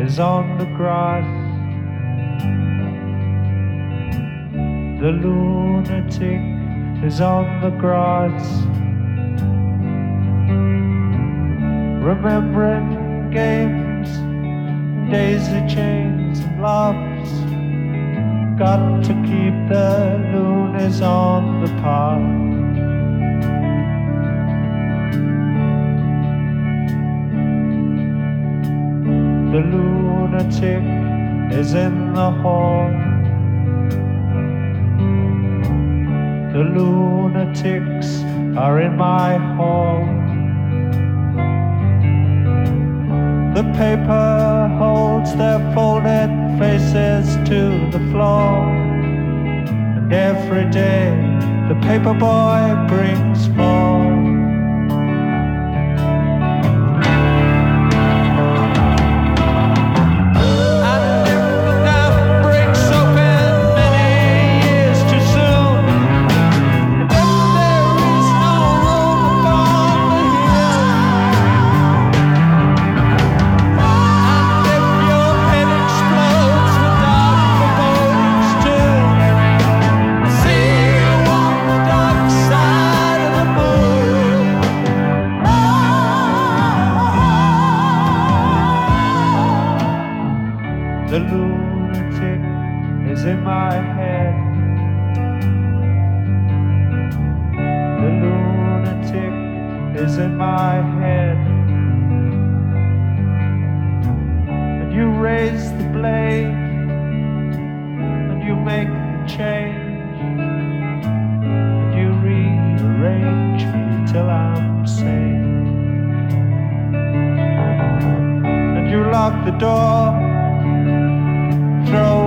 is on the grass. The lunatic is on the grass, remembering games, daisy chains and loves. Got to keep the loonies on the path. The lunatic is in the hall. The lunatics are in my hall. The paper holds their folded faces to the floor. And every day the paper boy brings more. The lunatic is in my head. The lunatic is in my head. And you raise the blade, and you make the change, and you rearrange me till I'm sane. And you lock the door, throw